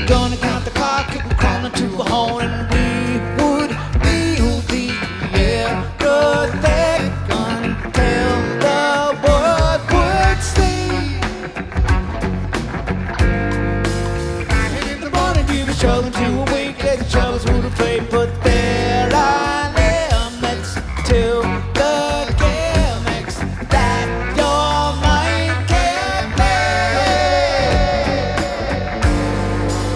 gonna count the clock, keep it crawling to a horn, and we would build the everything until the world would see. And if the morning you were struggling to awake, as the troubles would have played, but then